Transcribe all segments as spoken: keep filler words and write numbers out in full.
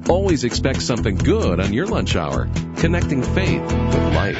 Always expect something good on your lunch hour. Connecting faith with life.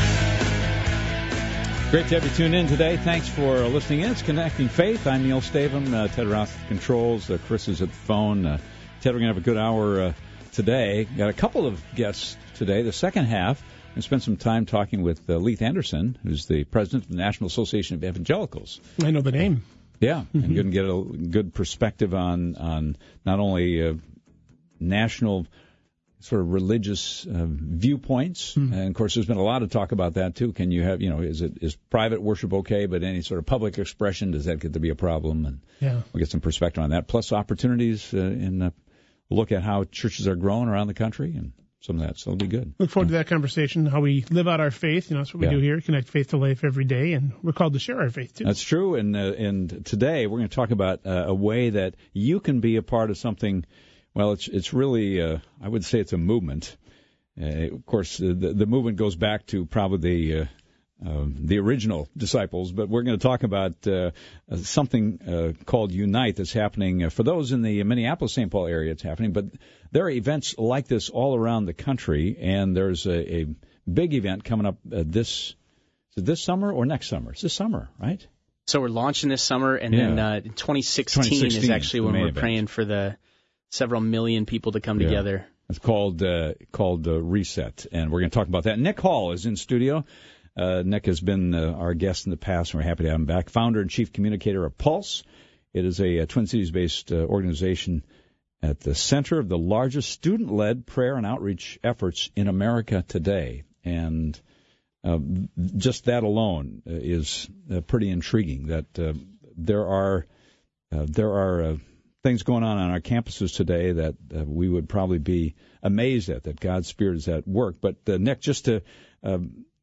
Great to have you tuned in today. Thanks for listening in. It's Connecting Faith. I'm Neil Stavum. Uh, Ted Roth at the controls. Uh, Chris is at the phone. Uh, Ted, we're going to have a good hour uh, today. Got a couple of guests today. The second half, we're going to spend some time talking with uh, Leith Anderson, who's the president of the National Association of Evangelicals. I know the name. Yeah, mm-hmm. And going to get a good perspective on, on not only uh, national sort of religious uh, viewpoints, mm. and of course there's been a lot of talk about that too. Can you have, you know, is it is private worship okay, but any sort of public expression, does that get to be a problem? And yeah. we'll get some perspective on that, plus opportunities uh, in uh, look at how churches are growing around the country and some of that. So it'll be good. Look forward yeah. to that conversation, how we live out our faith. You know, that's what we yeah. do here, connect faith to life every day, and we're called to share our faith too. That's true, and uh, and today we're going to talk about uh, a way that you can be a part of something. Well, it's it's really, uh, I would say it's a movement. Uh, of course, uh, the, the movement goes back to probably the, uh, uh, the original disciples, but we're going to talk about uh, something uh, called Unite that's happening. Uh, for those in the Minneapolis-Saint Paul area, it's happening, but there are events like this all around the country, and there's a, a big event coming up uh, this, is it this summer or next summer? It's this summer, right? So we're launching this summer, and yeah. then uh, twenty sixteen, twenty sixteen is actually when we're event. praying for the several million people to come yeah. together. It's called uh, called uh, Reset, and we're going to talk about that. Nick Hall is in studio. Uh, Nick has been uh, our guest in the past, and we're happy to have him back. Founder and chief communicator of Pulse. It is a, a Twin Cities-based uh, organization at the center of the largest student-led prayer and outreach efforts in America today. And uh, just that alone uh, is uh, pretty intriguing, that uh, there are uh, there are uh, things going on on our campuses today that uh, we would probably be amazed at, that God's Spirit is at work. But, uh, Nick, just to uh,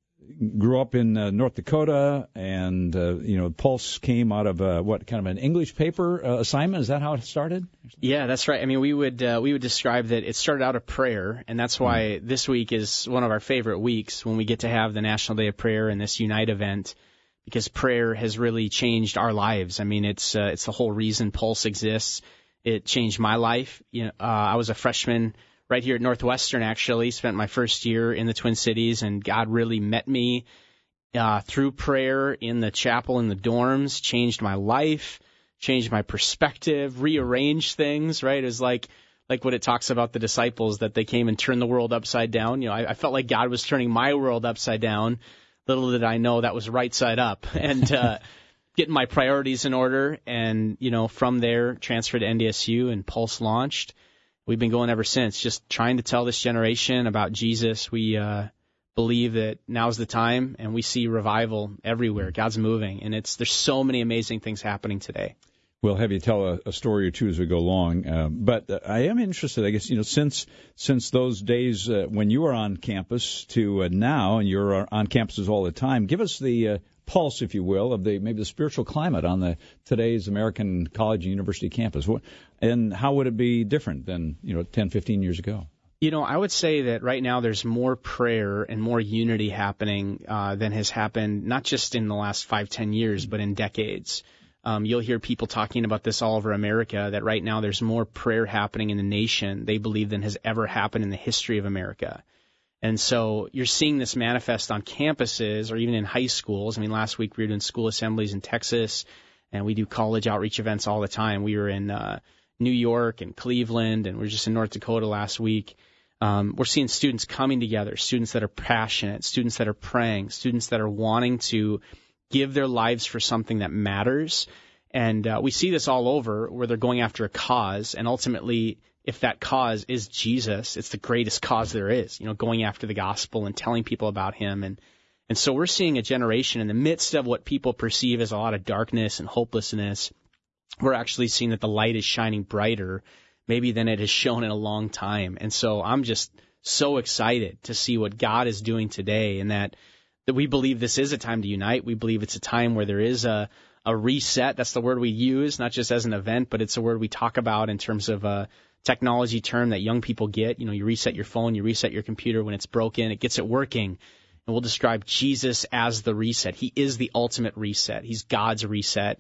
grew up in uh, North Dakota, and, uh, you know, Pulse came out of, uh, what, kind of an English paper uh, assignment? Is that how it started? Yeah, that's right. I mean, we would uh, we would describe that it started out of prayer, and that's why mm-hmm. this week is one of our favorite weeks, when we get to have the National Day of Prayer and this Unite event, because prayer has really changed our lives. I mean, it's uh, it's the whole reason Pulse exists. It changed my life. You know, uh, I was a freshman right here at Northwestern, actually, spent my first year in the Twin Cities, and God really met me uh, through prayer in the chapel, in the dorms, changed my life, changed my perspective, rearranged things, right? It was like like what it talks about the disciples, that they came and turned the world upside down. You know, I, I felt like God was turning my world upside down. Little did I know that was right side up, and uh, getting my priorities in order. And, you know, from there, transferred to N D S U, and Pulse launched. We've been going ever since, just trying to tell this generation about Jesus. We uh, believe that now's the time, and we see revival everywhere. God's moving, and it's there's so many amazing things happening today. We'll have you tell a, a story or two as we go along. Uh, but uh, I am interested, I guess, you know, since since those days uh, when you were on campus to uh, now, and you're on campuses all the time, give us the uh, pulse, if you will, of the maybe the spiritual climate on the today's American college and university campus. What, and how would it be different than, you know, ten, fifteen years ago? You know, I would say that right now there's more prayer and more unity happening uh, than has happened, not just in the last five, ten years, but in decades. Um, you'll hear people talking about this all over America, that right now there's more prayer happening in the nation, they believe, than has ever happened in the history of America. And so you're seeing this manifest on campuses or even in high schools. I mean, last week we were doing school assemblies in Texas, and we do college outreach events all the time. We were in uh, New York and Cleveland, and we were just in North Dakota last week. Um, we're seeing students coming together, students that are passionate, students that are praying, students that are wanting to give their lives for something that matters. And uh, we see this all over, where they're going after a cause, and ultimately, if that cause is Jesus, it's the greatest cause there is, you know, going after the gospel and telling people about him. And, and so we're seeing a generation in the midst of what people perceive as a lot of darkness and hopelessness. We're actually seeing that the light is shining brighter, maybe than it has shown in a long time. And so I'm just so excited to see what God is doing today, and that that we believe this is a time to unite. We believe it's a time where there is a, a reset. That's the word we use, not just as an event, but it's a word we talk about in terms of a technology term that young people get. You know, you reset your phone, you reset your computer when it's broken, it gets it working. And we'll describe Jesus as the reset. He is the ultimate reset. He's God's reset.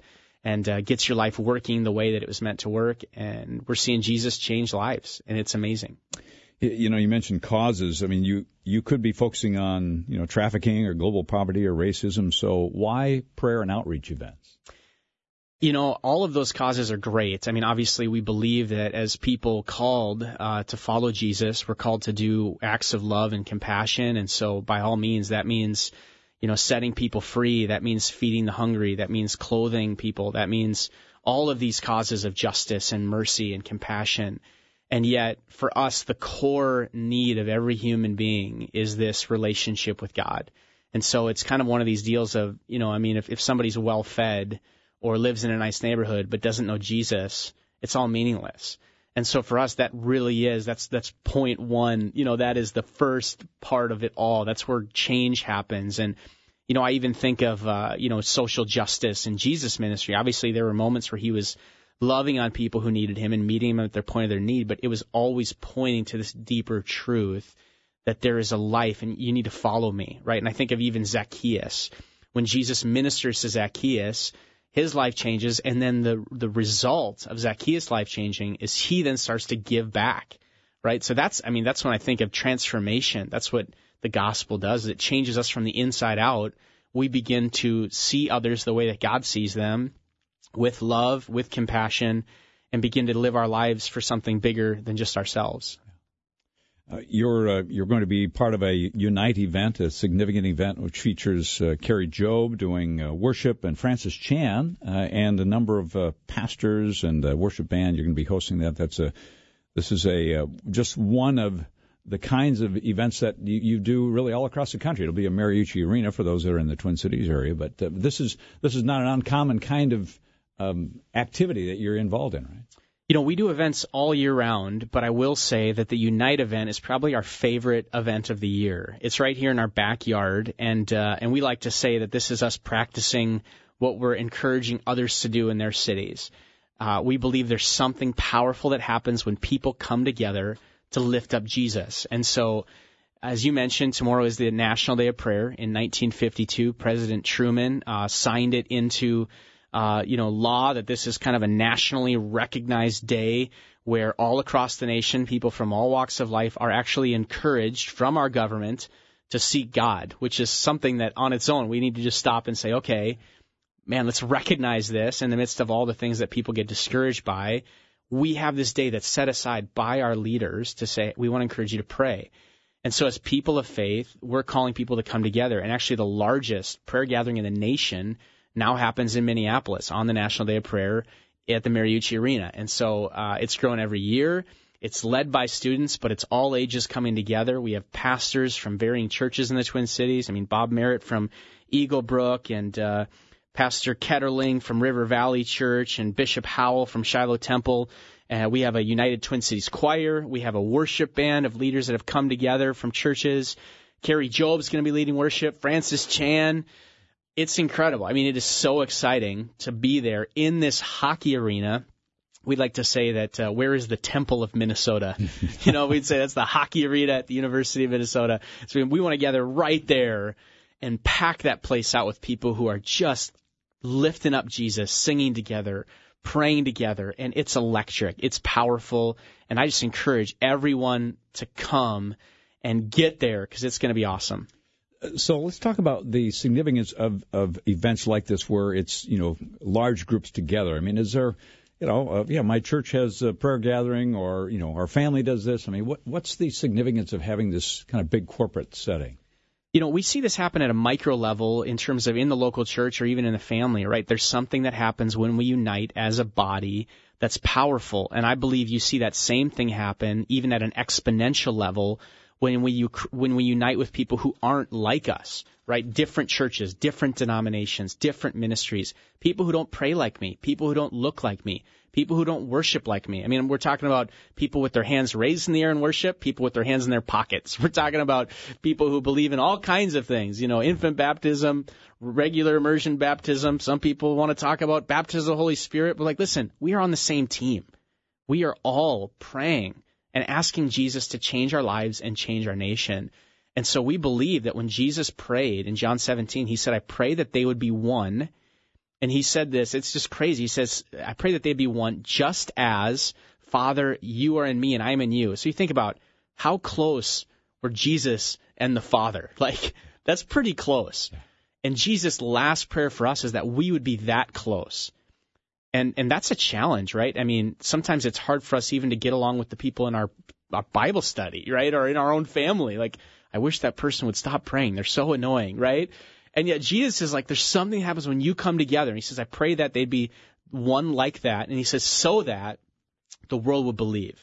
and uh, gets your life working the way that it was meant to work. And we're seeing Jesus change lives, and it's amazing. You know, you mentioned causes. I mean, you, you could be focusing on, you know, trafficking or global poverty or racism. So why prayer and outreach events? You know, all of those causes are great. I mean, obviously, we believe that as people called uh, to follow Jesus, we're called to do acts of love and compassion. And so by all means, that means, you know, setting people free. That means feeding the hungry. That means clothing people. That means all of these causes of justice and mercy and compassion. And yet, for us, the core need of every human being is this relationship with God. And so it's kind of one of these deals of, you know, I mean, if, if somebody's well-fed or lives in a nice neighborhood but doesn't know Jesus, it's all meaningless. And so for us, that really is, that's that's point one. You know, that is the first part of it all. That's where change happens. And, you know, I even think of, uh, you know, social justice in Jesus' ministry. Obviously, there were moments where he was loving on people who needed him and meeting them at their point of their need, but it was always pointing to this deeper truth that there is a life and you need to follow me, right? And I think of even Zacchaeus. When Jesus ministers to Zacchaeus, his life changes, and then the the result of Zacchaeus' life changing is he then starts to give back, right? So that's, I mean, that's when I think of transformation. That's what the gospel does. It changes us from the inside out. We begin to see others the way that God sees them, with love, with compassion, and begin to live our lives for something bigger than just ourselves. Uh, you're uh, you're going to be part of a Unite event, a significant event which features uh, Carrie Job doing uh, worship and Francis Chan uh, and a number of uh, pastors and uh, worship band. You're going to be hosting that. That's a this is a uh, just one of the kinds of events that you, you do really all across the country. It'll be a Mariucci Arena for those that are in the Twin Cities area, but uh, this is this is not an uncommon kind of um, activity that you're involved in, right? You know, we do events all year round, but I will say that the Unite event is probably our favorite event of the year. It's right here in our backyard, and uh, and we like to say that this is us practicing what we're encouraging others to do in their cities. Uh, we believe there's something powerful that happens when people come together to lift up Jesus. And so, as you mentioned, tomorrow is the National Day of Prayer. In nineteen fifty-two, President Truman uh, signed it into Uh, you know, law that this is kind of a nationally recognized day where all across the nation, people from all walks of life are actually encouraged from our government to seek God, which is something that on its own we need to just stop and say, okay, man, let's recognize this in the midst of all the things that people get discouraged by. We have this day that's set aside by our leaders to say, we want to encourage you to pray. And so as people of faith, we're calling people to come together. And actually the largest prayer gathering in the nation now happens in Minneapolis on the National Day of Prayer at the Mariucci Arena. And so uh, it's grown every year. It's led by students, but it's all ages coming together. We have pastors from varying churches in the Twin Cities. I mean, Bob Merritt from Eagle Brook and uh, Pastor Ketterling from River Valley Church and Bishop Howell from Shiloh Temple. Uh, we have a United Twin Cities choir. We have a worship band of leaders that have come together from churches. Carrie Job's going to be leading worship. Francis Chan. It's incredible. I mean, it is so exciting to be there in this hockey arena. We'd like to say that uh, where is the Temple of Minnesota? You know, we'd say that's the hockey arena at the University of Minnesota. So we want to gather right there and pack that place out with people who are just lifting up Jesus, singing together, praying together, and it's electric. It's powerful, and I just encourage everyone to come and get there because it's going to be awesome. So let's talk about the significance of, of events like this where it's, you know, large groups together. I mean, is there, you know, uh, yeah, my church has a prayer gathering or, you know, our family does this. I mean, what what's the significance of having this kind of big corporate setting? You know, we see this happen at a micro level in terms of in the local church or even in the family, right? There's something that happens when we unite as a body that's powerful. And I believe you see that same thing happen even at an exponential level when we when we unite with people who aren't like us, right? Different churches, different denominations, different ministries, people who don't pray like me, people who don't look like me, people who don't worship like me. I mean, we're talking about people with their hands raised in the air in worship, people with their hands in their pockets. We're talking about people who believe in all kinds of things, you know, infant baptism, regular immersion baptism. Some people want to talk about baptism of the Holy Spirit. But like, listen, we are on the same team. We are all praying and asking Jesus to change our lives and change our nation. And so we believe that when Jesus prayed in John seventeen, he said, I pray that they would be one And he said this, it's just crazy. He says, I pray that they be one just as, Father, you are in me and I am in you. So you think about how close were Jesus and the Father. Like, that's pretty close. And Jesus' last prayer for us is that we would be that close. And and that's a challenge, right? I mean, sometimes it's hard for us even to get along with the people in our, our Bible study, right? Or in our own family. Like, I wish that person would stop praying. They're so annoying, right? And yet Jesus is like, there's something that happens when you come together. And he says, I pray that they'd be one like that. And he says, so that the world would believe.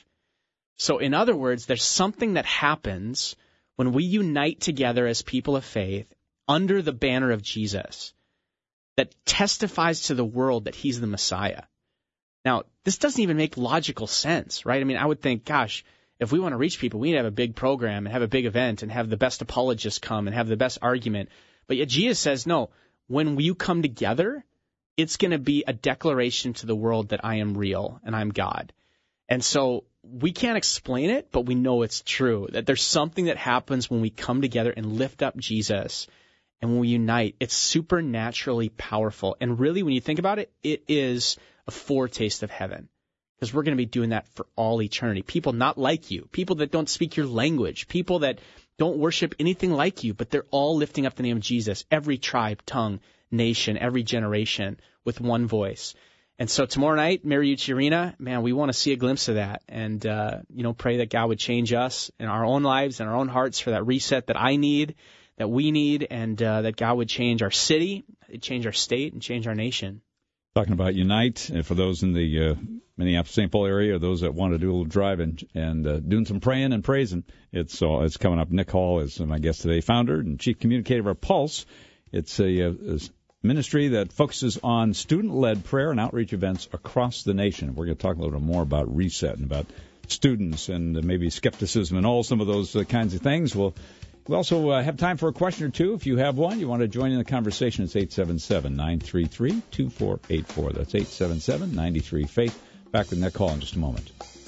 So in other words, there's something that happens when we unite together as people of faith under the banner of Jesus that testifies to the world that he's the Messiah. Now, this doesn't even make logical sense, right? I mean, I would think, gosh, if we want to reach people, we need to have a big program and have a big event and have the best apologists come and have the best argument. But yet Jesus says, no, when you come together, it's going to be a declaration to the world that I am real and I'm God. And so we can't explain it, but we know it's true, that there's something that happens when we come together and lift up Jesus. And when we unite, it's supernaturally powerful. And really, when you think about it, it is a foretaste of heaven. Because we're going to be doing that for all eternity. People not like you, people that don't speak your language, people that don't worship anything like you, but they're all lifting up the name of Jesus, every tribe, tongue, nation, every generation with one voice. And so tomorrow night, Mariucci Arena, man, we want to see a glimpse of that. And, uh, you know, pray that God would change us in our own lives and our own hearts for that reset that I need, that we need, and uh, that God would change our city, change our state, and change our nation. Talking about Unite, and for those in the uh, Minneapolis-Saint Paul area, or those that want to do a little driving and uh, doing some praying and praising, it's uh, it's coming up. Nick Hall is my guest today, founder and chief communicator of Pulse. It's a, a, a ministry that focuses on student-led prayer and outreach events across the nation. We're going to talk a little bit more about reset and about students and uh, maybe skepticism and all some of those uh, kinds of things. We'll We also uh, have time for a question or two. If you have one, you want to join in the conversation, it's eight seven seven, nine three three, two four eight four. That's eight seven seven, nine three, faith. Back with Nick Hall in just a moment.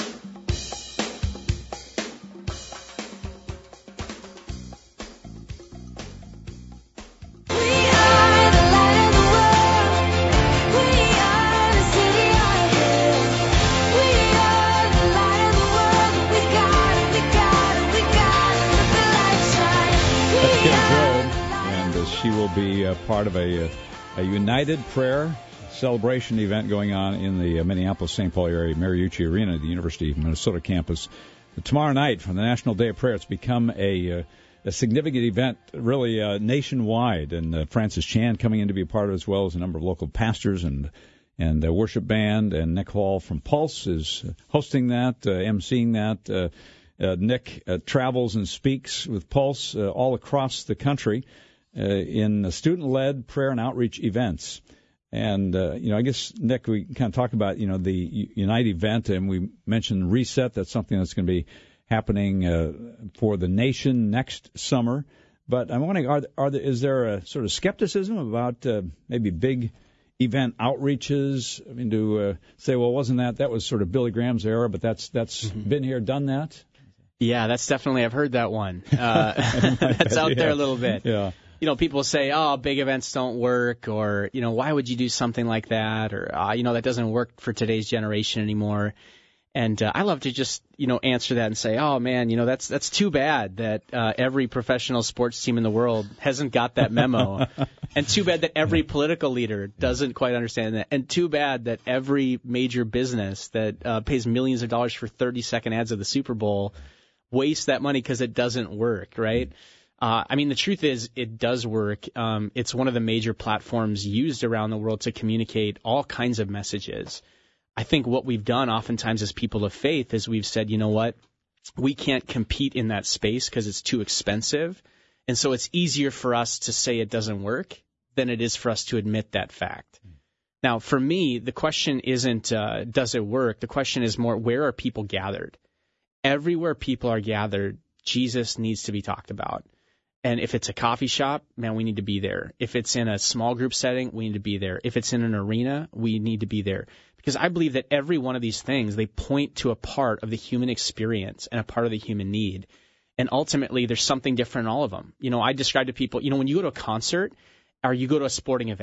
She will be uh, part of a, a United Prayer celebration event going on in the uh, Minneapolis-Saint Paul area, Mariucci Arena, the University of Minnesota campus. Tomorrow night, for the National Day of Prayer, it's become a, uh, a significant event, really uh, nationwide. And uh, Francis Chan coming in to be a part of it, as well as a number of local pastors and and uh, worship band. And Nick Hall from Pulse is hosting that, uh, emceeing that. Uh, uh, Nick uh, travels and speaks with Pulse uh, all across the country. Uh, in student-led prayer and outreach events. And, uh, you know, I guess, Nick, we kind of talked about, you know, the Unite event, and we mentioned Reset. That's something that's going to be happening uh, for the nation next summer. But I'm wondering, are, are there, is there a sort of skepticism about uh, maybe big event outreaches? I mean, to uh, say, well, wasn't that, that was sort of Billy Graham's era, but that's that's mm-hmm. been here, done that? Yeah, that's definitely, I've heard that one. Uh, that's out yeah. there a little bit. Yeah. You know, people say, oh, big events don't work, or, you know, why would you do something like that? Or, uh, you know, that doesn't work for today's generation anymore. And uh, I love to just, you know, answer that and say, oh, man, you know, that's that's too bad that uh, every professional sports team in the world hasn't got that memo. And too bad that every political leader doesn't quite understand that. And too bad that every major business that uh, pays millions of dollars for thirty-second ads of the Super Bowl wastes that money because it doesn't work, right? Uh, I mean, the truth is it does work. Um, it's one of the major platforms used around the world to communicate all kinds of messages. I think what we've done oftentimes as people of faith is we've said, you know what, we can't compete in that space because it's too expensive. And so it's easier for us to say it doesn't work than it is for us to admit that fact. Now, for me, the question isn't uh, does it work? The question is more, where are people gathered? Everywhere people are gathered, Jesus needs to be talked about. And if it's a coffee shop, man, we need to be there. If it's in a small group setting, we need to be there. If it's in an arena, we need to be there. Because I believe that every one of these things, they point to a part of the human experience and a part of the human need. And ultimately, there's something different in all of them. You know, I describe to people, you know, when you go to a concert or you go to a sporting event,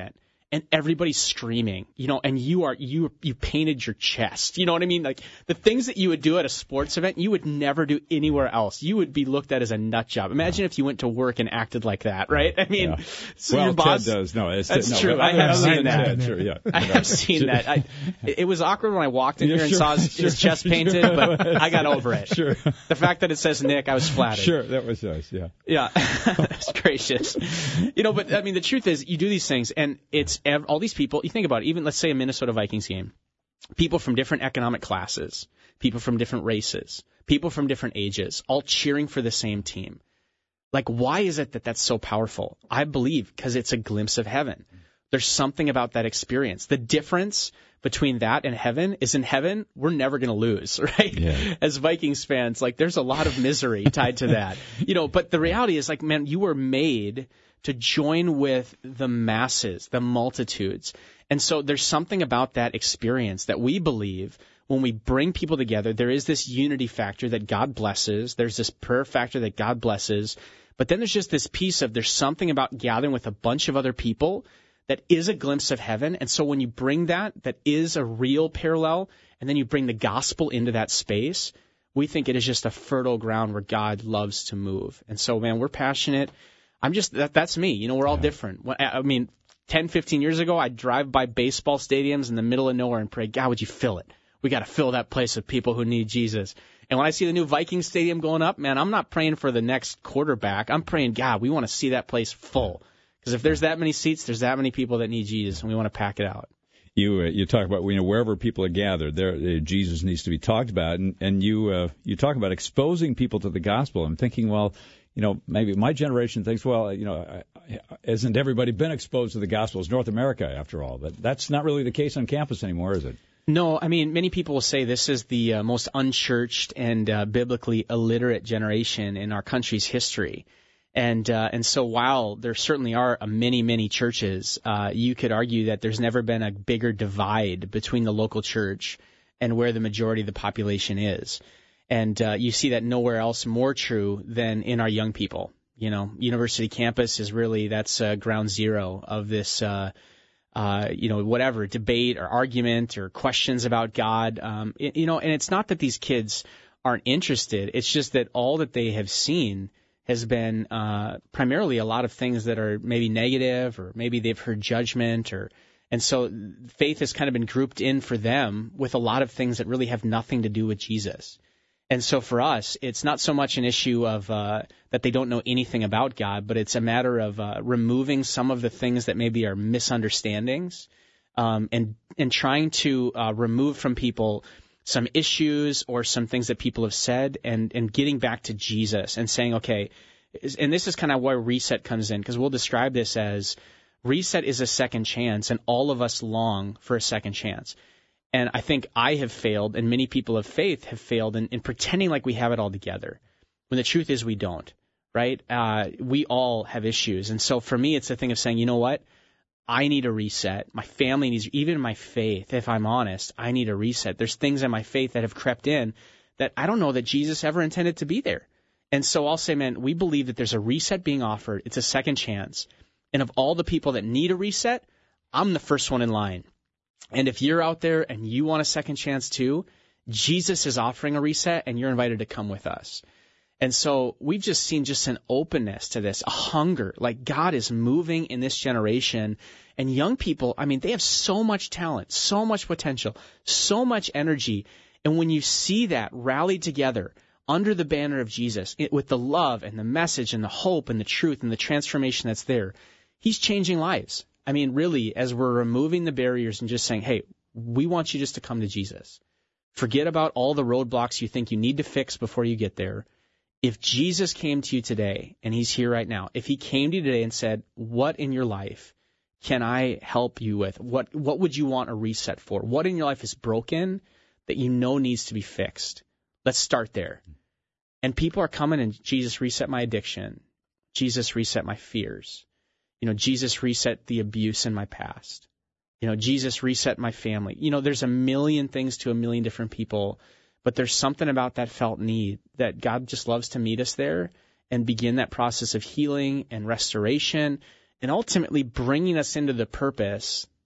and everybody's screaming, you know, and you are, you, you painted your chest. You know what I mean? Like the things that you would do at a sports event, you would never do anywhere else. You would be looked at as a nut job. Imagine if you went to work and acted like that, right? I mean, yeah. so well, your boss. Ted does. No, it's, that's no, true. I have seen that. Ted, sure, yeah. I have seen that. I, it was awkward when I walked in yeah, here and sure, saw his, sure, his chest painted, sure. but I got over it. Sure. The fact that it says Nick, I was flattered. Sure, that was nice, yeah. Yeah, that's gracious. You know, but I mean, the truth is, you do these things, and it's ev- all these people. You think about it, even let's say a Minnesota Vikings game, people from different economic classes, people from different races, people from different ages, all cheering for the same team. Like, why is it that that's so powerful? I believe because it's a glimpse of heaven. There's something about that experience. The difference between that and heaven is in heaven, we're never going to lose, right? Yeah. As Vikings fans, like, there's a lot of misery tied to that. You know, but the reality is, like, man, you were made to join with the masses, the multitudes. And so there's something about that experience that we believe when we bring people together, there is this unity factor that God blesses. There's this prayer factor that God blesses. But then there's just this piece of there's something about gathering with a bunch of other people that is a glimpse of heaven. And so when you bring that, that is a real parallel, and then you bring the gospel into that space, we think it is just a fertile ground where God loves to move. And so, man, we're passionate. I'm just, that, that's me. You know, we're all yeah. different. I mean, ten, fifteen years ago, I'd drive by baseball stadiums in the middle of nowhere and pray, God, would you fill it? We got to fill that place with people who need Jesus. And when I see the new Vikings stadium going up, man, I'm not praying for the next quarterback. I'm praying, God, we want to see that place full. Because if there's that many seats, there's that many people that need Jesus, and we want to pack it out. You uh, you talk about, you know, wherever people are gathered, there uh, Jesus needs to be talked about, and and you uh, you talk about exposing people to the gospel. I'm thinking, well, you know, maybe my generation thinks, well, you know, hasn't everybody been exposed to the gospel? It's North America, after all. But that's not really the case on campus anymore, is it? No, I mean, many people will say this is the uh, most unchurched and uh, biblically illiterate generation in our country's history. And uh, and so while there certainly are uh, many, many churches, uh, you could argue that there's never been a bigger divide between the local church and where the majority of the population is. And uh, you see that nowhere else more true than in our young people. You know, university campus is really, that's uh, ground zero of this, uh, uh, you know, whatever, debate or argument or questions about God. Um, it, you know, and it's not that these kids aren't interested. It's just that all that they have seen has been uh, primarily a lot of things that are maybe negative, or maybe they've heard judgment, or and so faith has kind of been grouped in for them with a lot of things that really have nothing to do with Jesus. And so for us, it's not so much an issue of uh, that they don't know anything about God, but it's a matter of uh, removing some of the things that maybe are misunderstandings, um, and and trying to uh, remove from people some issues or some things that people have said, and, and getting back to Jesus and saying, okay, and this is kind of where reset comes in, because we'll describe this as reset is a second chance, and all of us long for a second chance. And I think I have failed, and many people of faith have failed in, in pretending like we have it all together, when the truth is we don't, right? Uh, we all have issues. And so for me, it's a thing of saying, you know what? I need a reset. My family needs, even my faith, if I'm honest, I need a reset. There's things in my faith that have crept in that I don't know that Jesus ever intended to be there. And so I'll say, man, we believe that there's a reset being offered. It's a second chance. And of all the people that need a reset, I'm the first one in line. And if you're out there and you want a second chance too, Jesus is offering a reset, and you're invited to come with us. And so we've just seen just an openness to this, a hunger, like God is moving in this generation. And young people, I mean, they have so much talent, so much potential, so much energy. And when you see that rallied together under the banner of Jesus, it, with the love and the message and the hope and the truth and the transformation that's there, he's changing lives. I mean, really, as we're removing the barriers and just saying, hey, we want you just to come to Jesus. Forget about all the roadblocks you think you need to fix before you get there. If Jesus came to you today, and he's here right now, if he came to you today and said, what in your life can I help you with? What what would you want a reset for? What in your life is broken that you know needs to be fixed? Let's start there. And people are coming, and Jesus, reset my addiction. Jesus, reset my fears. You know, Jesus, reset the abuse in my past. You know, Jesus, reset my family. You know, there's a million things to a million different people. But there's something about that felt need that God just loves to meet us there and begin that process of healing and restoration, and ultimately bringing us into the purpose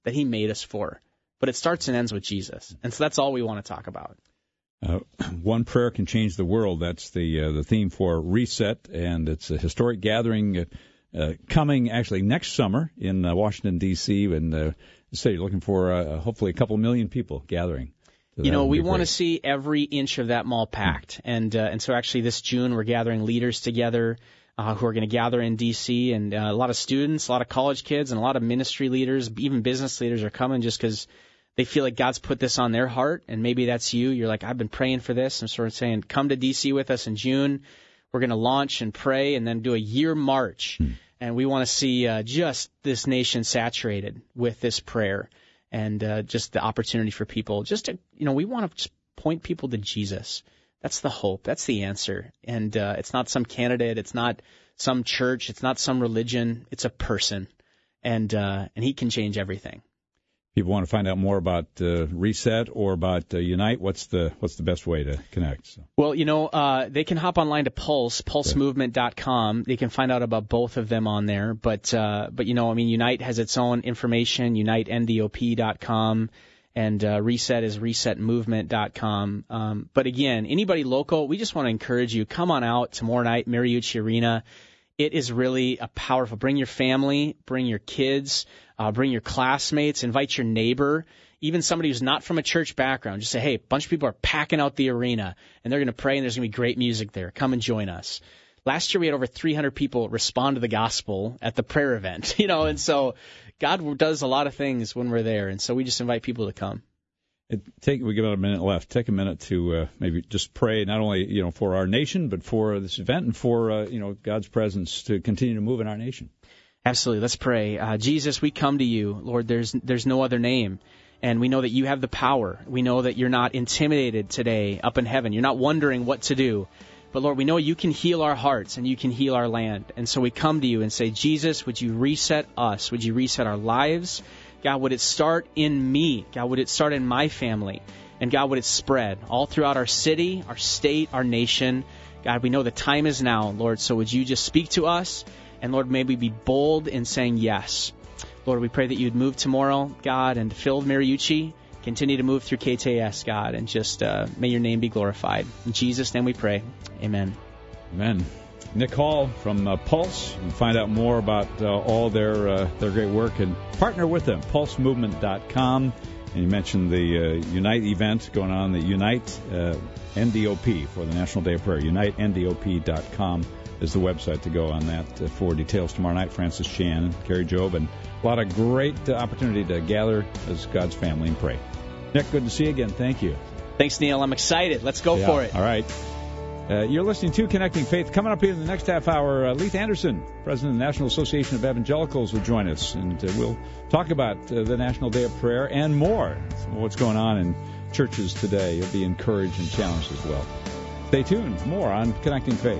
that he made us for. But it starts and ends with Jesus. And so that's all we want to talk about. Uh, one prayer can change the world. That's the uh, the theme for Reset, and it's a historic gathering uh, uh, coming actually next summer in uh, Washington, D C, and uh, the city looking for uh, hopefully a couple million people gathering. So you know, we want to see every inch of that mall packed. And, uh, and so actually this June we're gathering leaders together uh, who are going to gather in D C, and uh, a lot of students, a lot of college kids, and a lot of ministry leaders, even business leaders are coming just because they feel like God's put this on their heart, and maybe that's you. You're like, I've been praying for this. I'm sort of saying, come to D C with us in June. We're going to launch and pray and then do a year march. Hmm. And we want to see uh, just this nation saturated with this prayer and uh, just the opportunity for people. Just to, you know, we want to just point people to Jesus. That's the hope. That's the answer. And uh, it's not some candidate. It's not some church. It's not some religion. It's a person. And uh, and he can change everything. People want to find out more about uh, Reset or about uh, Unite. What's the what's the best way to connect? So. Well, you know, uh, they can hop online to Pulse, pulse movement dot com. They can find out about both of them on there. But, uh, but you know, I mean, Unite has its own information, unite N D O P dot com, and uh, Reset is reset movement dot com. Um, but again, anybody local, we just want to encourage you, come on out tomorrow night, Mariucci Arena. It is really a powerful. Bring your family, bring your kids, uh, bring your classmates, invite your neighbor, even somebody who's not from a church background. Just say, hey, a bunch of people are packing out the arena, and they're going to pray, and there's going to be great music there. Come and join us. Last year we had over three hundred people respond to the gospel at the prayer event, you know, and so God does a lot of things when we're there, and so we just invite people to come. It, take we give about a minute left. Take a minute to uh, maybe just pray not only you know for our nation, but for this event and for uh, you know God's presence to continue to move in our nation. Absolutely. Let's pray. Uh, Jesus, we come to you, Lord. There's there's no other name, and we know that you have the power. We know that you're not intimidated today up in heaven. You're not wondering what to do, but Lord, we know you can heal our hearts and you can heal our land, and so we come to you and say, Jesus, would you reset us? Would you reset our lives? God, would it start in me? God, would it start in my family? And God, would it spread all throughout our city, our state, our nation? God, we know the time is now, Lord, so would you just speak to us? And Lord, may we be bold in saying yes. Lord, we pray that you'd move tomorrow, God, and fill Mariucci. Continue to move through K T A S, God, and just uh, may your name be glorified. In Jesus' name we pray. Amen. Amen. Nick Hall from uh, Pulse. You can find out more about uh, all their uh, their great work and partner with them, pulse movement dot com. And you mentioned the uh, Unite event going on, the Unite uh, N D O P for the National Day of Prayer. unite N D O P dot com is the website to go on that uh, for details. Tomorrow night, Francis Chan, Carrie Job, and a lot of great uh, opportunity to gather as God's family and pray. Nick, good to see you again. Thank you. Thanks, Neil. I'm excited. Let's go yeah, for it. All right. Uh, you're listening to Connecting Faith. Coming up here in the next half hour, uh, Leith Anderson, president of the National Association of Evangelicals, will join us, and uh, we'll talk about uh, the National Day of Prayer and more. What's going on in churches today. You'll be encouraged and challenged as well. Stay tuned. More on Connecting Faith.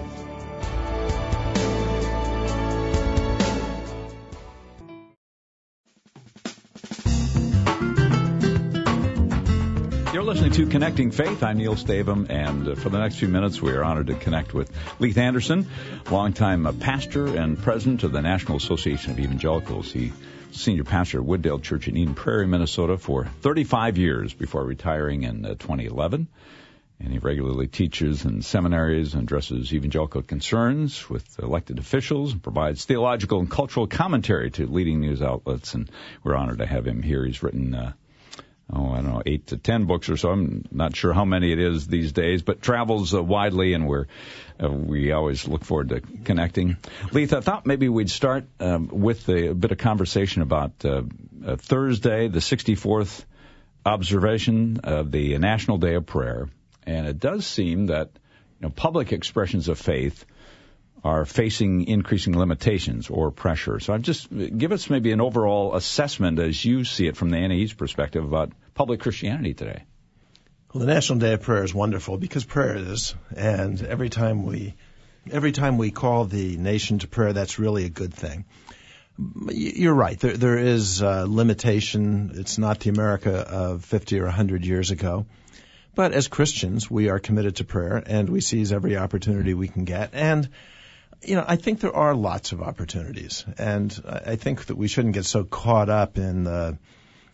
You're listening to Connecting Faith. I'm Neil Stavum, and uh, for the next few minutes, we are honored to connect with Leith Anderson, longtime uh, pastor and president of the National Association of Evangelicals. He senior pastor at Wooddale Church in Eden Prairie, Minnesota, for thirty-five years before retiring in uh, twenty eleven. And he regularly teaches in seminaries and addresses evangelical concerns with elected officials and provides theological and cultural commentary to leading news outlets. And we're honored to have him here. He's written uh, oh, I don't know, eight to ten books or so. I'm not sure how many it is these days, but travels uh, widely, and we're uh, we always look forward to connecting. Leith, I thought maybe we'd start um, with a, a bit of conversation about uh, uh, Thursday, the sixty-fourth observation of the National Day of Prayer, and it does seem that you know public expressions of faith are facing increasing limitations or pressure. So I'd just give us maybe an overall assessment as you see it from the N A E's perspective about public Christianity today. Well, the National Day of Prayer is wonderful because prayer is, and every time we every time we call the nation to prayer, that's really a good thing. You're right. There, there is uh, limitation. It's not the America of fifty or one hundred years ago. But as Christians, we are committed to prayer, and we seize every opportunity we can get. And you know, I think there are lots of opportunities, and I think that we shouldn't get so caught up in the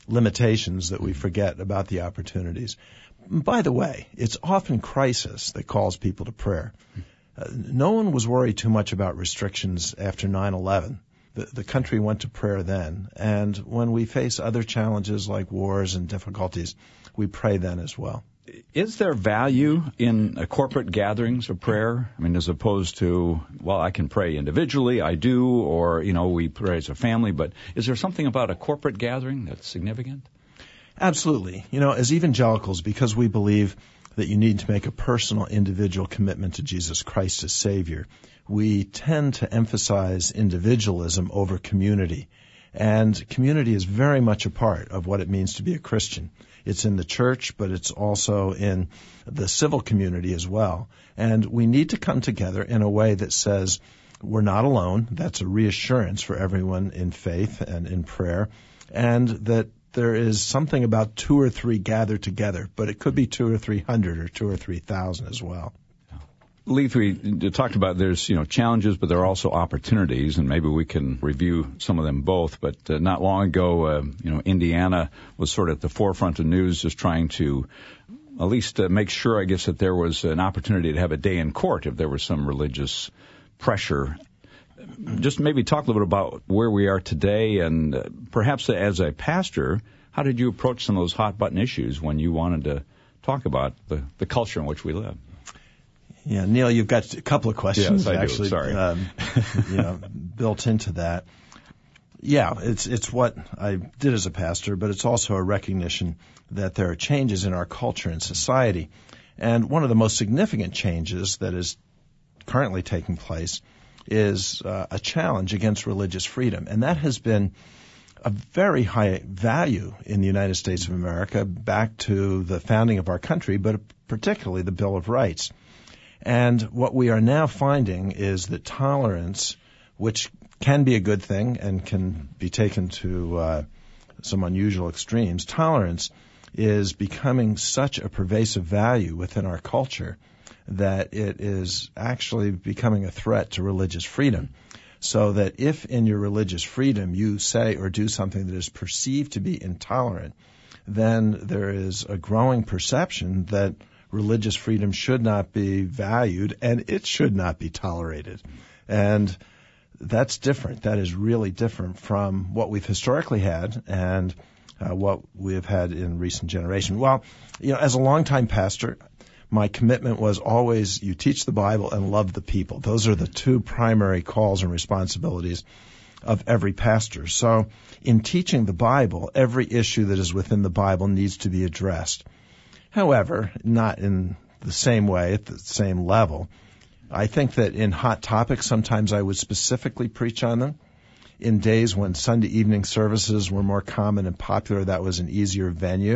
limitations that we forget about the opportunities. By the way, it's often crisis that calls people to prayer. Uh, no one was worried too much about restrictions after nine eleven. The, the country went to prayer then. And when we face other challenges like wars and difficulties, we pray then as well. Is there value in uh, corporate gatherings of prayer? I mean, as opposed to, well, I can pray individually, I do, or, you know, we pray as a family, but is there something about a corporate gathering that's significant? Absolutely. You know, as evangelicals, because we believe that you need to make a personal, individual commitment to Jesus Christ as Savior, we tend to emphasize individualism over community. And community is very much a part of what it means to be a Christian. It's in the church, but it's also in the civil community as well. And we need to come together in a way that says we're not alone. That's a reassurance for everyone in faith and in prayer. And that there is something about two or three gathered together, but it could be two or three hundred or two or three thousand as well. Leith, we talked about there's, you know, challenges, but there are also opportunities, and maybe we can review some of them both. But uh, not long ago, uh, you know, Indiana was sort of at the forefront of news, just trying to at least uh, make sure, I guess, that there was an opportunity to have a day in court if there was some religious pressure. Just maybe talk a little bit about where we are today, and uh, perhaps as a pastor, how did you approach some of those hot-button issues when you wanted to talk about the, the culture in which we live? Yeah, Neil, you've got a couple of questions yes, I actually do. Sorry. Um, you know, built into that. Yeah, it's it's what I did as a pastor, but it's also a recognition that there are changes in our culture and society. And one of the most significant changes that is currently taking place is uh, a challenge against religious freedom. And that has been a very high value in the United States of America back to the founding of our country, but particularly the Bill of Rights. And what we are now finding is that tolerance, which can be a good thing and can be taken to uh, some unusual extremes, tolerance is becoming such a pervasive value within our culture that it is actually becoming a threat to religious freedom. So that if in your religious freedom you say or do something that is perceived to be intolerant, then there is a growing perception that religious freedom should not be valued and it should not be tolerated. And that's different. That is really different from what we've historically had and uh, what we have had in recent generation. Well, you know, as a longtime pastor, my commitment was always you teach the Bible and love the people. Those are the two primary calls and responsibilities of every pastor. So in teaching the Bible, every issue that is within the Bible needs to be addressed. However, not in the same way, at the same level. I think that in hot topics, sometimes I would specifically preach on them. In days when Sunday evening services were more common and popular, that was an easier venue.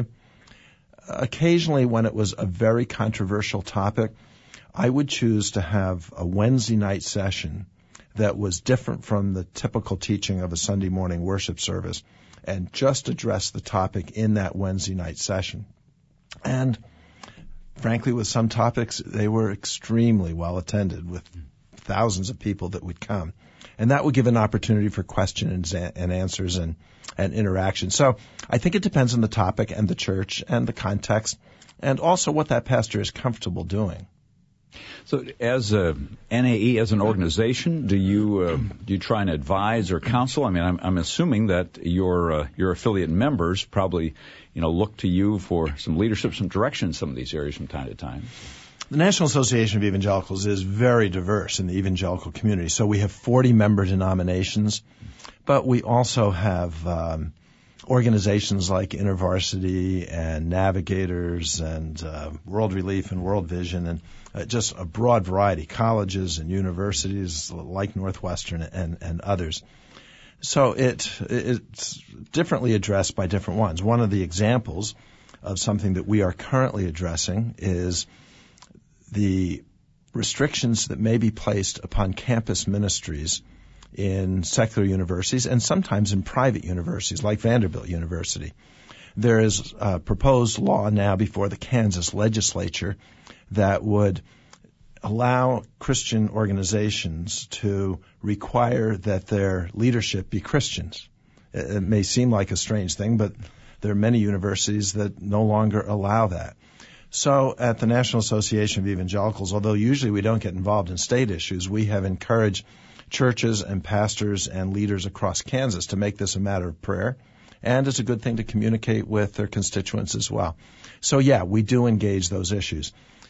Occasionally, when it was a very controversial topic, I would choose to have a Wednesday night session that was different from the typical teaching of a Sunday morning worship service and just address the topic in that Wednesday night session. And frankly, with some topics, they were extremely well attended with thousands of people that would come. And that would give an opportunity for questions and answers and, and interaction. So I think it depends on the topic and the church and the context and also what that pastor is comfortable doing. So as a N A E, as an organization, do you uh, do you try and advise or counsel? I mean, I'm, I'm assuming that your uh, your affiliate members probably, you know, look to you for some leadership, some direction in some of these areas from time to time. The National Association of Evangelicals is very diverse in the evangelical community. So we have forty member denominations, but we also have um, organizations like InterVarsity and Navigators and uh, World Relief and World Vision and uh, just a broad variety, colleges and universities like Northwestern and, and others. So it it's differently addressed by different ones. One of the examples of something that we are currently addressing is the restrictions that may be placed upon campus ministries in secular universities and sometimes in private universities like Vanderbilt University. There is a proposed law now before the Kansas legislature that would allow Christian organizations to require that their leadership be Christians. It may seem like a strange thing, but There are many universities that no longer allow that. So at the National Association of Evangelicals, although usually we don't get involved in state issues, we have encouraged churches and pastors and leaders across Kansas to make this a matter of prayer. And it's a good thing to communicate with their constituents as well. So, yeah, we do engage those issues.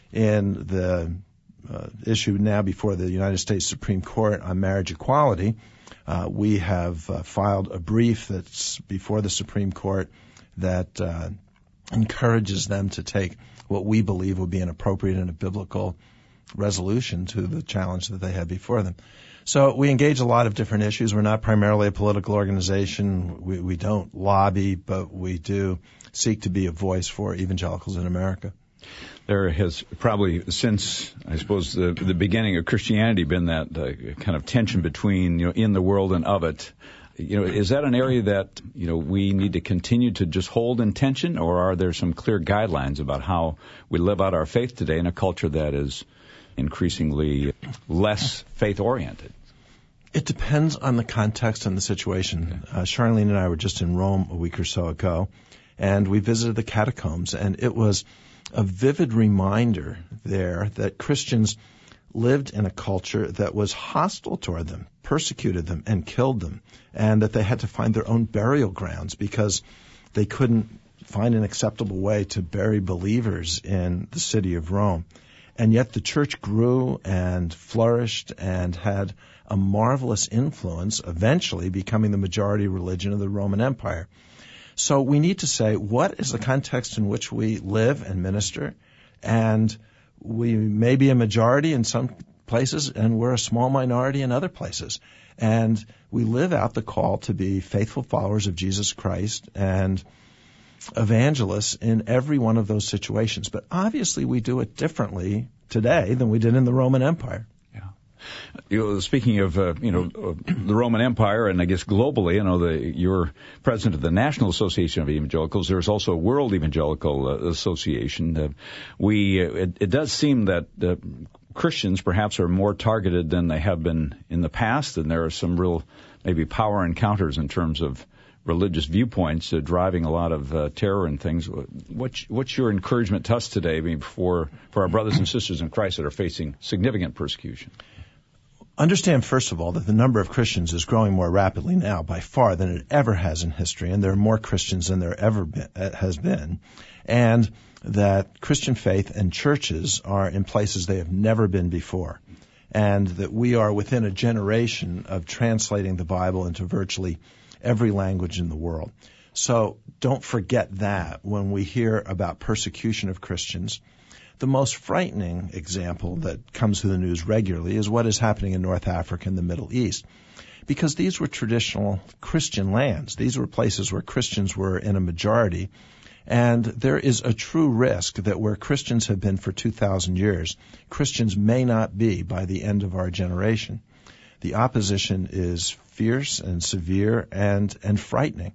In the uh, issue now before the United States Supreme Court on marriage equality, uh, we have uh, filed a brief that's before the Supreme Court that uh, encourages them to take what we believe would be an appropriate and a biblical resolution to the challenge that they have before them. So we engage a lot of different issues. We're not primarily a political organization. We, we don't lobby, but we do seek to be a voice for evangelicals in America. There has probably, since, I suppose, the, the beginning of Christianity, been that uh, kind of tension between, you know, in the world and of it. You know, is that an area that, you know, we need to continue to just hold in tension, or are there some clear guidelines about how we live out our faith today in a culture that is increasingly less faith-oriented? It depends on the context and the situation. Uh, Charlene and I were just in Rome a week or so ago, and we visited the catacombs, and it was a vivid reminder there that Christians lived in a culture that was hostile toward them, persecuted them, and killed them, and that they had to find their own burial grounds because they couldn't find an acceptable way to bury believers in the city of Rome. And yet the church grew and flourished and had a marvelous influence, eventually becoming the majority religion of the Roman Empire. So we need to say, what is the context in which we live and minister? And we may be a majority in some places, and we're a small minority in other places. And we live out the call to be faithful followers of Jesus Christ and evangelists in every one of those situations. But obviously we do it differently today than we did in the Roman Empire. Yeah. You know, speaking of, uh, you know, uh, the Roman Empire, and I guess globally, you know, the, you're president of the National Association of Evangelicals. There's also a World Evangelical uh, Association. Uh, we, uh, it, it does seem that uh, Christians perhaps are more targeted than they have been in the past, and there are some real maybe power encounters in terms of religious viewpoints uh, driving a lot of uh, terror and things. What's, what's your encouragement to us today, I mean, for, for our brothers and sisters in Christ that are facing significant persecution? Understand, first of all, that the number of Christians is growing more rapidly now by far than it ever has in history, and there are more Christians than there ever been, has been, and that Christian faith and churches are in places they have never been before, and that we are within a generation of translating the Bible into virtually every language in the world. So don't forget that when we hear about persecution of Christians. The most frightening example that comes through the news regularly is what is happening in North Africa and the Middle East, because these were traditional Christian lands. These were places where Christians were in a majority, and there is a true risk that where Christians have been for two thousand years, Christians may not be by the end of our generation. The opposition is fierce and severe and, and frightening.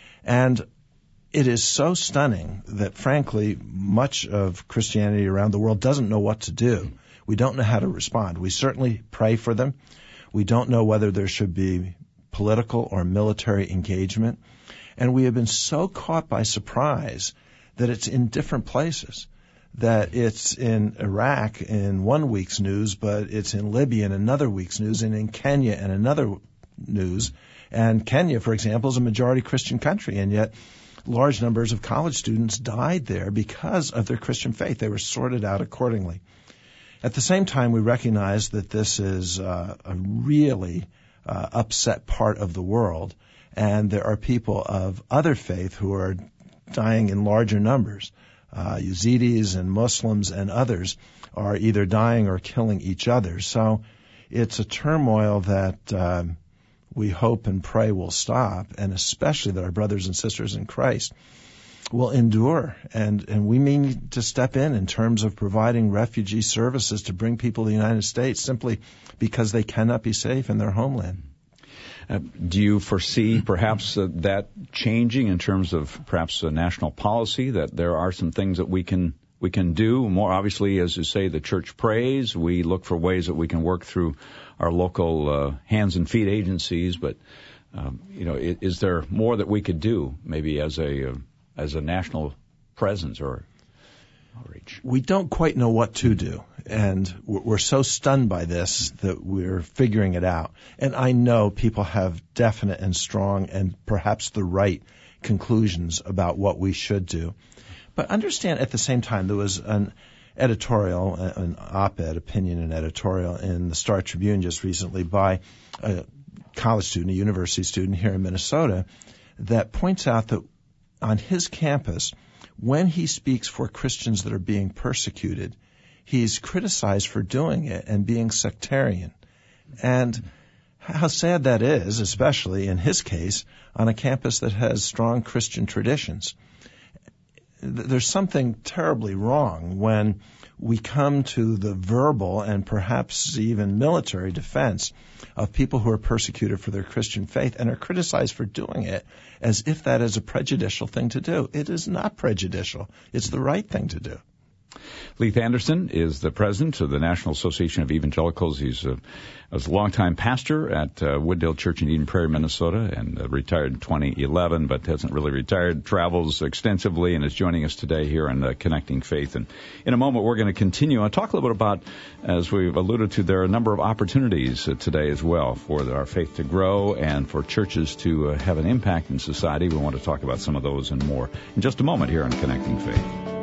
And it is so stunning that, frankly, much of Christianity around the world doesn't know what to do. We don't know how to respond. We certainly pray for them. We don't know whether there should be political or military engagement. And we have been so caught by surprise that it's in different places, that it's in Iraq in one week's news, but it's in Libya in another week's news, and in Kenya in another news. And Kenya, for example, is a majority Christian country, and yet large numbers of college students died there because of their Christian faith. They were sorted out accordingly. At the same time, we recognize that this is uh, a really uh, upset part of the world, and there are people of other faith who are dying in larger numbers. Uh, Yazidis and Muslims and others are either dying or killing each other. So it's a turmoil that um, we hope and pray will stop, and especially that our brothers and sisters in Christ will endure. And, and we need to step in in terms of providing refugee services to bring people to the United States simply because they cannot be safe in their homeland. Uh, do you foresee perhaps uh, that changing in terms of perhaps a national policy, that there are some things that we can we can do? More obviously, as you say, the church prays. We look for ways that we can work through our local uh, hands and feet agencies. But, um, you know, is, is there more that we could do maybe as a, uh, as a national presence or outreach? We don't quite know what to do, and we're so stunned by this that we're figuring it out. And I know people have definite and strong and perhaps the right conclusions about what we should do. But understand at the same time, there was an editorial, an op-ed, opinion and editorial in the Star Tribune just recently by a college student, a university student here in Minnesota, that points out that on his campus, when he speaks for Christians that are being persecuted, he's criticized for doing it and being sectarian. And how sad that is, especially in his case, on a campus that has strong Christian traditions. There's something terribly wrong when we come to the verbal and perhaps even military defense of people who are persecuted for their Christian faith and are criticized for doing it as if that is a prejudicial thing to do. It is not prejudicial. It's the right thing to do. Leith Anderson is the president of the National Association of Evangelicals. He's a, was a longtime pastor at uh, Wooddale Church in Eden Prairie, Minnesota, and uh, retired in twenty eleven, but hasn't really retired, travels extensively, and is joining us today here on uh, Connecting Faith. And in a moment, we're going to continue and talk a little bit about, as we've alluded to, there are a number of opportunities uh, today as well for our faith to grow and for churches to uh, have an impact in society. We want to talk about some of those and more in just a moment here on Connecting Faith.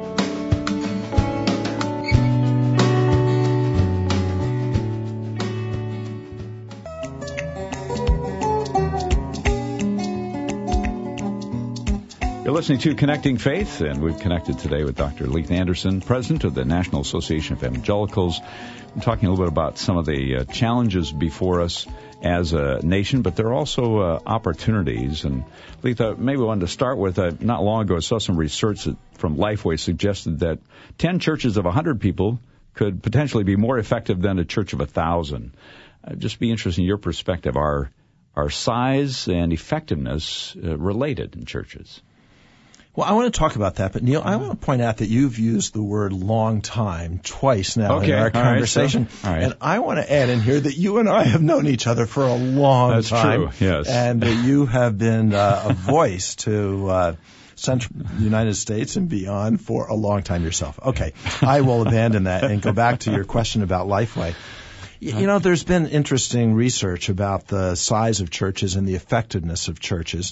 You're listening to Connecting Faith, and we've connected today with Doctor Leith Anderson, president of the National Association of Evangelicals. We're talking a little bit about some of the uh, challenges before us as a nation, but there are also uh, opportunities. And Leith, uh, maybe we wanted to start with, uh, not long ago I saw some research that, from Lifeway suggested that ten churches of one hundred people could potentially be more effective than a church of one thousand. Uh, just be interested in your perspective. Are, are size and effectiveness uh, related in churches? Well, I want to talk about that, but Neil, I want to point out that you've used the word long time twice now okay. in our conversation. All right, so, all right. And I want to add in here that you and I have known each other for a long That's time. That's true, yes. And that you have been uh, a voice to uh, Central United States and beyond for a long time yourself. Okay, I will abandon that and go back to your question about Lifeway. You know, there's been interesting research about the size of churches and the effectiveness of churches.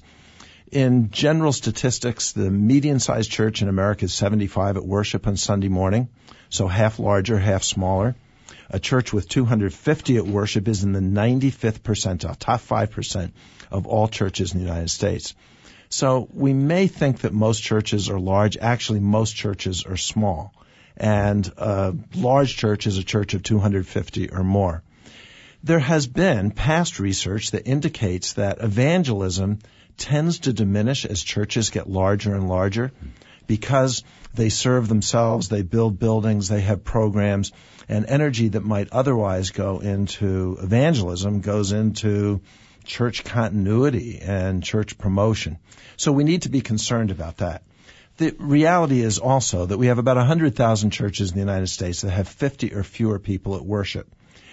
In general statistics, the median-sized church in America is seventy-five at worship on Sunday morning, so half larger, half smaller. A church with two hundred fifty at worship is in the ninety-fifth percentile, top five percent of all churches in the United States. So we may think that most churches are large. Actually, most churches are small. And a large church is a church of two hundred fifty or more. There has been past research that indicates that evangelism tends to diminish as churches get larger and larger because they serve themselves, they build buildings, they have programs, and energy that might otherwise go into evangelism goes into church continuity and church promotion. So we need to be concerned about that. The reality is also that we have about one hundred thousand churches in the United States that have fifty or fewer people at worship.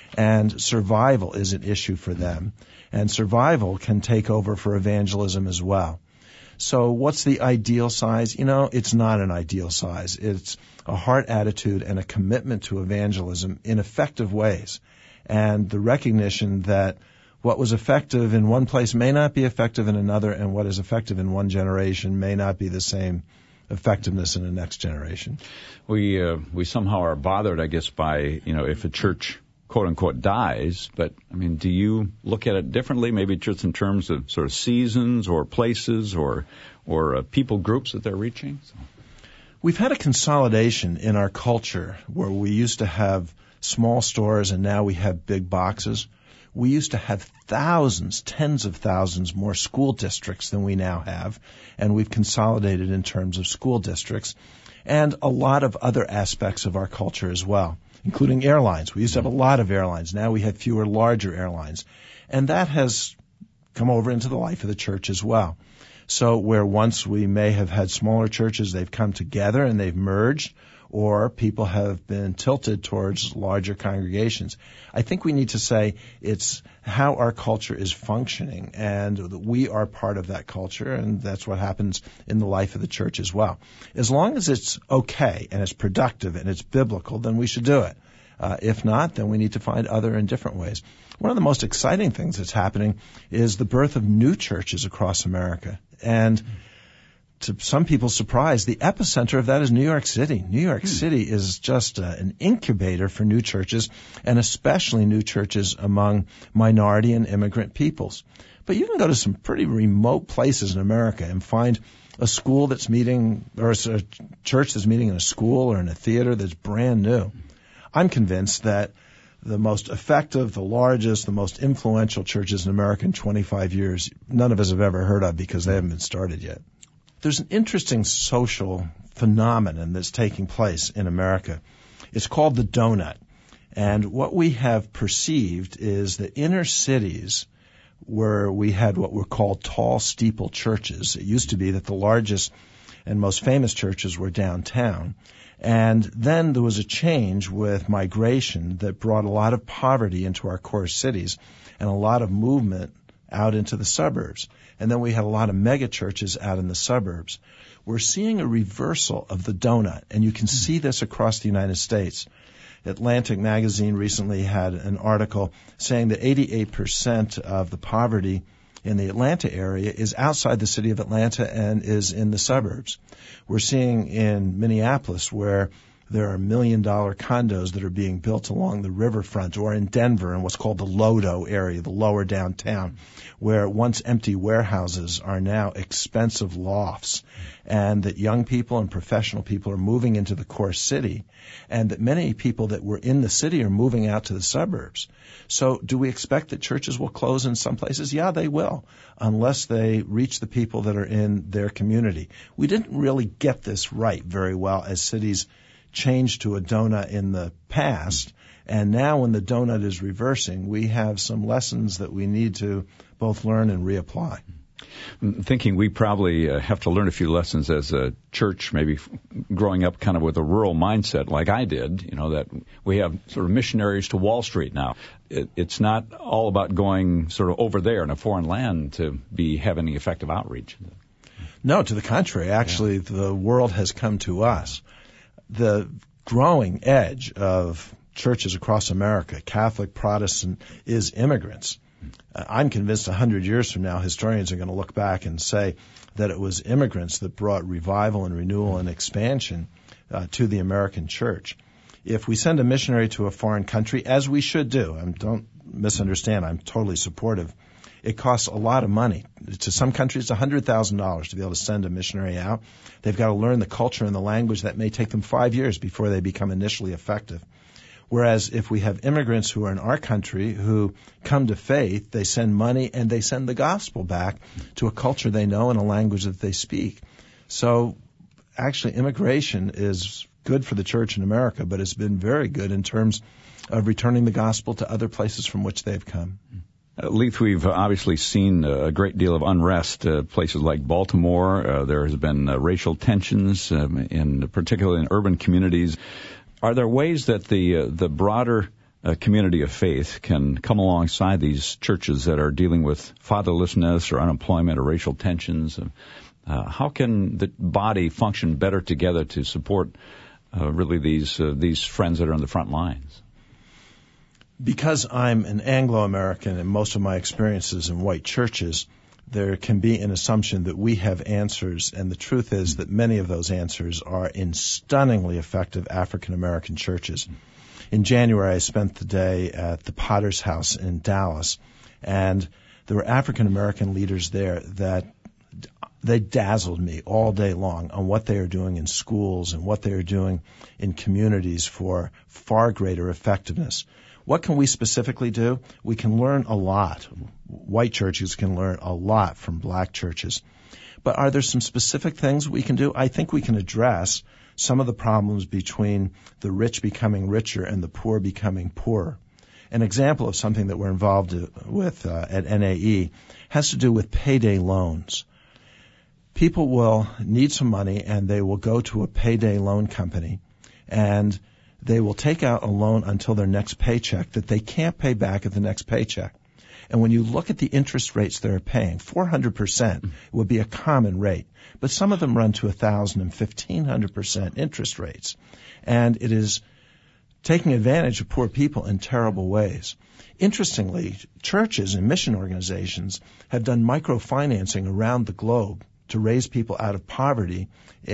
And survival is an issue for them. And survival can take over for evangelism as well. So what's the ideal size? You know, it's not an ideal size. It's a heart attitude and a commitment to evangelism in effective ways. And the recognition that what was effective in one place may not be effective in another, and what is effective in one generation may not be the same effectiveness in the next generation. We uh, we somehow are bothered, I guess, by, you know, if a church quote unquote dies, but I mean, do you look at it differently, maybe just in terms of sort of seasons or places or or uh, people groups that they're reaching? So. We've had a consolidation in our culture where we used to have small stores and now we have big boxes. We used to have thousands, tens of thousands more school districts than we now have, and we've consolidated in terms of school districts and a lot of other aspects of our culture as well, including airlines. We used to have a lot of airlines. Now we have fewer larger airlines. And that has come over into the life of the church as well. So where once we may have had smaller churches, they've come together and they've merged, or people have been tilted towards larger congregations. I think we need to say it's how our culture is functioning, and we are part of that culture, and that's what happens in the life of the church as well. As long as it's okay and it's productive and it's biblical, then we should do it. Uh, if not, then we need to find other and different ways. One of the most exciting things that's happening is the birth of new churches across America. And to some people's surprise, the epicenter of that is New York City. New York City is just uh, an incubator for new churches, and especially new churches among minority and immigrant peoples. But you can go to some pretty remote places in America and find a school that's meeting, or a church that's meeting in a school or in a theater that's brand new. I'm convinced that the most effective, the largest, the most influential churches in America in twenty-five years, none of us have ever heard of because they haven't been started yet. There's an interesting social phenomenon that's taking place in America. It's called the donut. And what we have perceived is that inner cities where we had what were called tall steeple churches. It used to be that the largest and most famous churches were downtown. And then there was a change with migration that brought a lot of poverty into our core cities and a lot of movement out into the suburbs. And then we had a lot of mega churches out in the suburbs. We're seeing a reversal of the donut, and you can see this across the United States. Atlantic Magazine recently had an article saying that eighty-eight percent of the poverty in the Atlanta area is outside the city of Atlanta and is in the suburbs. We're seeing in Minneapolis where there are million-dollar condos that are being built along the riverfront, or in Denver in what's called the Lodo area, the lower downtown, where once empty warehouses are now expensive lofts, and that young people and professional people are moving into the core city, and that many people that were in the city are moving out to the suburbs. So do we expect that churches will close in some places? Yeah, they will, unless they reach the people that are in their community. We didn't really get this right very well as cities changed to a donut in the past, and now when the donut is reversing, we have some lessons that we need to both learn and reapply. I'm thinking we probably uh, have to learn a few lessons as a church, maybe f- growing up kind of with a rural mindset like I did, you know, that we have sort of missionaries to Wall Street now. It, it's not all about going sort of over there in a foreign land to be having any effective outreach. No, to the contrary. Actually, yeah. The world has come to us. The growing edge of churches across America, Catholic, Protestant, is immigrants. I'm convinced a hundred years from now, historians are going to look back and say that it was immigrants that brought revival and renewal and expansion uh, to the American church. If we send a missionary to a foreign country, as we should do, and don't misunderstand, I'm totally supportive, it costs a lot of money. To some countries, it's one hundred thousand dollars to be able to send a missionary out. They've got to learn the culture and the language. That may take them five years before they become initially effective. Whereas if we have immigrants who are in our country who come to faith, they send money and they send the gospel back to a culture they know and a language that they speak. So actually immigration is good for the church in America, but it's been very good in terms of returning the gospel to other places from which they've come. Uh, Leith, we've obviously seen a great deal of unrest, uh, places like Baltimore. Uh, there has been uh, racial tensions, um, in particularly in urban communities. Are there ways that the uh, the broader uh, community of faith can come alongside these churches that are dealing with fatherlessness or unemployment or racial tensions? Uh, how can the body function better together to support uh, really these uh, these friends that are on the front lines? Because I'm an Anglo-American and most of my experiences in white churches, there can be an assumption that we have answers, and the truth is that many of those answers are in stunningly effective African-American churches. In January, I spent the day at the Potter's House in Dallas, and there were African-American leaders there that they dazzled me all day long on what they are doing in schools and what they are doing in communities for far greater effectiveness. What can we specifically do? We can learn a lot. White churches can learn a lot from black churches. But are there some specific things we can do? I think we can address some of the problems between the rich becoming richer and the poor becoming poorer. An example of something that we're involved with uh, at N A E has to do with payday loans. People will need some money and they will go to a payday loan company. and they will take out a loan until their next paycheck that they can't pay back at the next paycheck. And when you look at the interest rates they're paying, four hundred percent would be a common rate. But some of them run to one thousand and fifteen hundred percent interest rates. And it is taking advantage of poor people in terrible ways. Interestingly, churches and mission organizations have done microfinancing around the globe to raise people out of poverty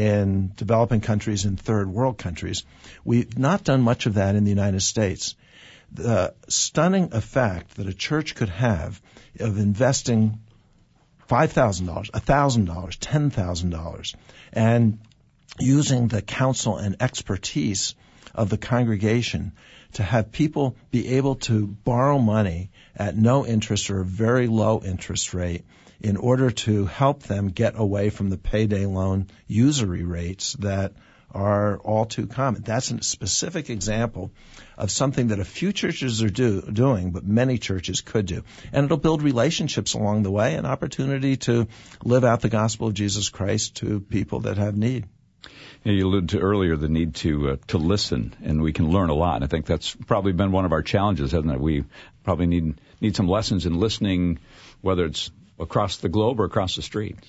in developing countries and third world countries. We've not done much of that in the United States. The stunning effect that a church could have of investing five thousand dollars, one thousand dollars, ten thousand dollars, and using the counsel and expertise of the congregation to have people be able to borrow money at no interest or a very low interest rate in order to help them get away from the payday loan usury rates that are all too common. That's a specific example of something that a few churches are do, doing, but many churches could do. And it'll build relationships along the way, an opportunity to live out the gospel of Jesus Christ to people that have need. You, know, you alluded to earlier the need to uh, to listen, and we can learn a lot. And I think that's probably been one of our challenges, hasn't it? We probably need need some lessons in listening, whether it's across the globe or across the street.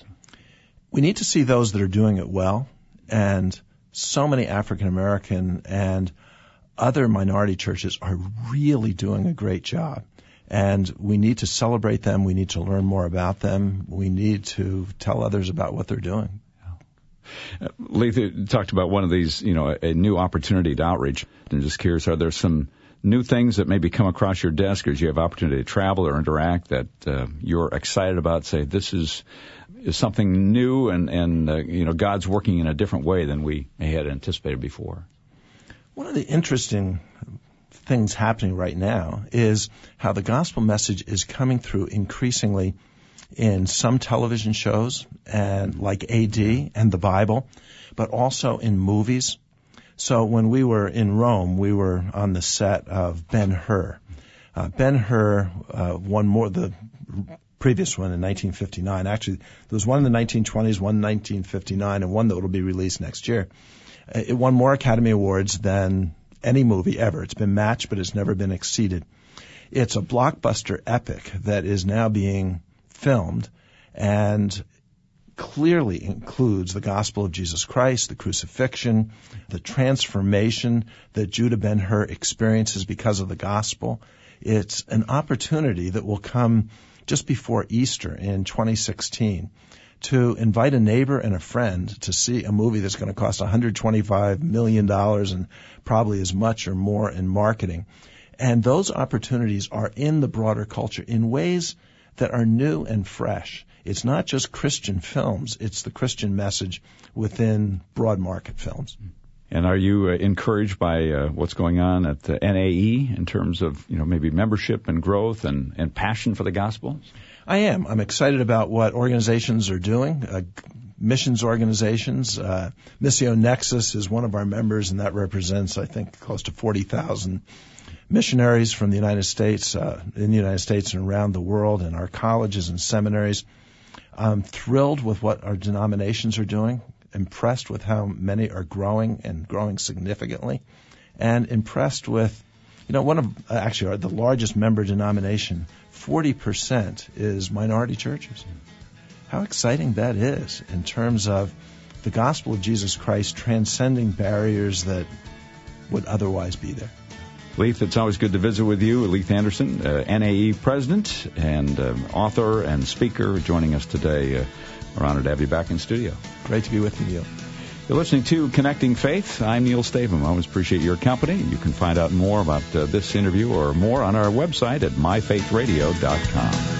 We need to see those that are doing it well, and so many African American and other minority churches are really doing a great job. And we need to celebrate them. We need to learn more about them. We need to tell others about what they're doing. Uh, Leith, you talked about one of these, you know, a, a new opportunity to outreach. I'm just curious, are there some new things that maybe come across your desk as you have opportunity to travel or interact that uh, you're excited about? Say, this is is something new, and, and uh, you know, God's working in a different way than we had anticipated before. One of the interesting things happening right now is how the gospel message is coming through increasingly in some television shows, and like A D and the Bible, but also in movies. So when we were in Rome, we were on the set of Ben-Hur. Uh, Ben-Hur uh, won more the previous one in nineteen fifty-nine. Actually, there was one in the nineteen twenties, one in nineteen fifty-nine, and one that will be released next year. It won more Academy Awards than any movie ever. It's been matched, but it's never been exceeded. It's a blockbuster epic that is now being filmed and clearly includes the gospel of Jesus Christ, the crucifixion, the transformation that Judah Ben-Hur experiences because of the gospel. It's an opportunity that will come just before Easter in twenty sixteen to invite a neighbor and a friend to see a movie that's going to cost one hundred twenty-five million dollars and probably as much or more in marketing. And those opportunities are in the broader culture in ways that are new and fresh. It's not just Christian films, it's the Christian message within broad market films. And are you uh, encouraged by uh, what's going on at the N A E in terms of, you know, maybe membership and growth and, and passion for the gospel? I am. I'm excited about what organizations are doing, uh, missions organizations. Uh, Missio Nexus is one of our members, and that represents, I think, close to forty thousand missionaries from the United States, uh, in the United States and around the world, and our colleges and seminaries. I'm thrilled with what our denominations are doing, impressed with how many are growing and growing significantly, and impressed with, you know, one of, uh, actually, our, the largest member denomination, forty percent is minority churches. How exciting that is in terms of the gospel of Jesus Christ transcending barriers that would otherwise be there. Leith, it's always good to visit with you. Leith Anderson, uh, N A E president and um, author and speaker, joining us today. Uh, we're honored to have you back in studio. Great to be with you, Neil. You're listening to Connecting Faith. I'm Neil Stavum. I always appreciate your company. You can find out more about uh, this interview or more on our website at my faith radio dot com.